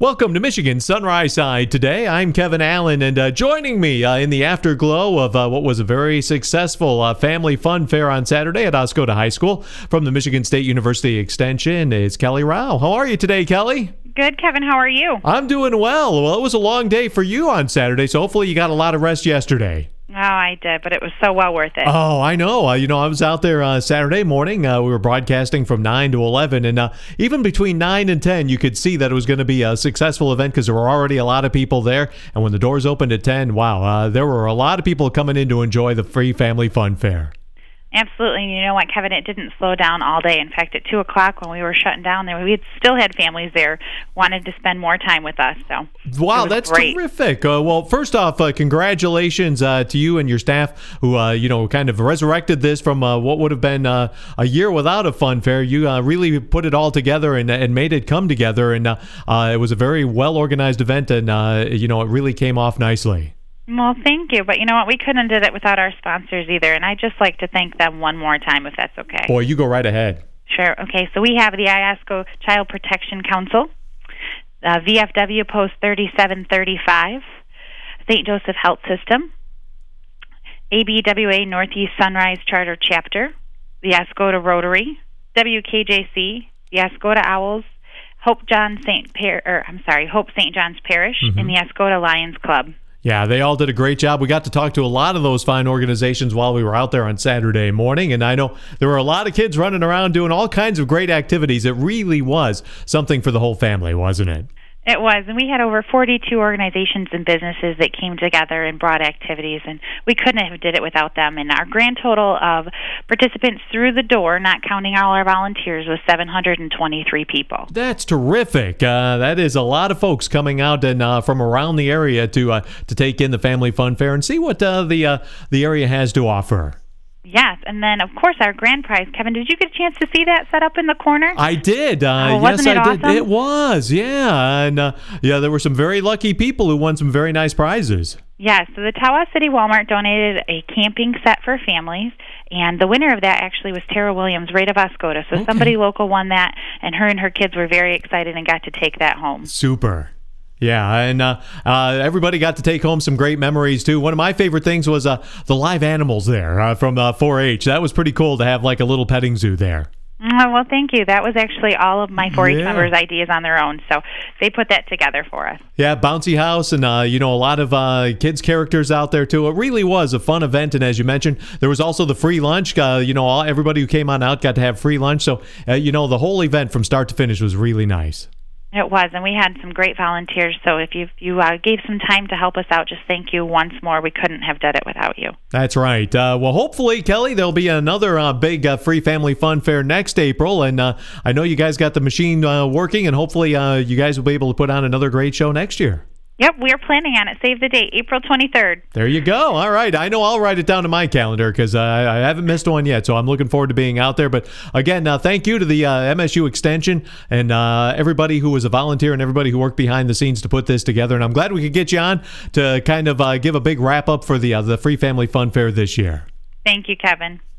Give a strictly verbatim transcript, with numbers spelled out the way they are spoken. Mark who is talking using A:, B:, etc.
A: Welcome to Michigan Sunrise Side today. I'm Kevin Allen, and uh, joining me uh, in the afterglow of uh, what was a very successful uh, family fun fair on Saturday at Oscoda High School from the Michigan State University Extension is Kelly Rao. How are you today, Kelly?
B: Good, Kevin. How are you?
A: I'm doing well. Well, it was a long day for you on Saturday, so hopefully you got a lot of rest yesterday.
B: Oh, I did, but it was so well worth it.
A: Oh, I know. Uh, you know, I was out there uh, Saturday morning. Uh, we were broadcasting from nine to eleven, and uh, even between nine and ten, you could see that it was going to be a successful event because there were already a lot of people there. And when the doors opened at ten, wow, uh, there were a lot of people coming in to enjoy the free family fun fair.
B: Absolutely. And you know what, Kevin? It didn't slow down all day. In fact, at two o'clock when we were shutting down there, we had still had families there wanted to spend more time with us. So
A: wow, that's
B: great.
A: Terrific. Uh, well, first off, uh, congratulations uh, to you and your staff who, uh, you know, kind of resurrected this from uh, what would have been uh, a year without a fun fair. You uh, really put it all together and, and made it come together. And uh, uh, it was a very well-organized event, and, uh, you know, it really came off nicely.
B: Well, thank you. But you know what? We couldn't have did it without our sponsors either. And I'd just like to thank them one more time, if that's okay.
A: Boy, you go right ahead.
B: Sure. Okay. So we have the Iosco Child Protection Council, uh, V F W Post thirty-seven thirty-five, Saint Joseph Health System, A B W A Northeast Sunrise Charter Chapter, the Oscoda Rotary, W K J C, the Oscoda Owls, Hope John Saint Par- or I'm sorry, Hope Saint John's Parish, mm-hmm. and the Oscoda Lions Club.
A: Yeah, they all did a great job. We got to talk to a lot of those fine organizations while we were out there on Saturday morning, and I know there were a lot of kids running around doing all kinds of great activities. It really was something for the whole family, wasn't it?
B: It was, and we had over forty-two organizations and businesses that came together and brought activities, and we couldn't have did it without them. And our grand total of participants through the door, not counting all our volunteers, was seven hundred twenty-three people.
A: That's terrific. Uh, that is a lot of folks coming out and uh, from around the area to uh, to take in the Family Fun Fair and see what uh, the uh, the area has to offer.
B: Yes, and then, of course, our grand prize. Kevin, did you get a chance to see that set up in the corner?
A: I did. Uh,
B: oh, wasn't
A: yes,
B: it
A: I
B: awesome?
A: did. It was, yeah. And, uh, yeah, there were some very lucky people who won some very nice prizes.
B: Yes, so the Tawas City Walmart donated a camping set for families, and the winner of that actually was Tara Williams, right of Oscoda. So okay. Somebody local won that, and her and her kids were very excited and got to take that home.
A: Super. Yeah, and uh, uh, everybody got to take home some great memories, too. One of my favorite things was uh, the live animals there uh, from uh, four H. That was pretty cool to have like a little petting zoo there.
B: Oh, well, thank you. That was actually all of my four H
A: yeah.
B: members' ideas on their own, so they put that together for us.
A: Yeah, bouncy house and, uh, you know, a lot of uh, kids' characters out there, too. It really was a fun event, and as you mentioned, there was also the free lunch. Uh, you know, all, everybody who came on out got to have free lunch, so, uh, you know, the whole event from start to finish was really nice.
B: It was, and we had some great volunteers, so if you you uh, gave some time to help us out, just thank you once more. We couldn't have done it without you.
A: That's right. Uh, well, hopefully, Kelly, there'll be another uh, big uh, free family fun fair next April, and uh, I know you guys got the machine uh, working, and hopefully uh, you guys will be able to put on another great show next year.
B: Yep, we're planning on it. Save the date, April twenty-third.
A: There you go. All right. I know I'll write it down to my calendar because uh, I haven't missed one yet, so I'm looking forward to being out there. But again, uh, thank you to the uh, M S U Extension and uh, everybody who was a volunteer and everybody who worked behind the scenes to put this together. And I'm glad we could get you on to kind of uh, give a big wrap-up for the, uh, the Free Family Fun Fair this year.
B: Thank you, Kevin.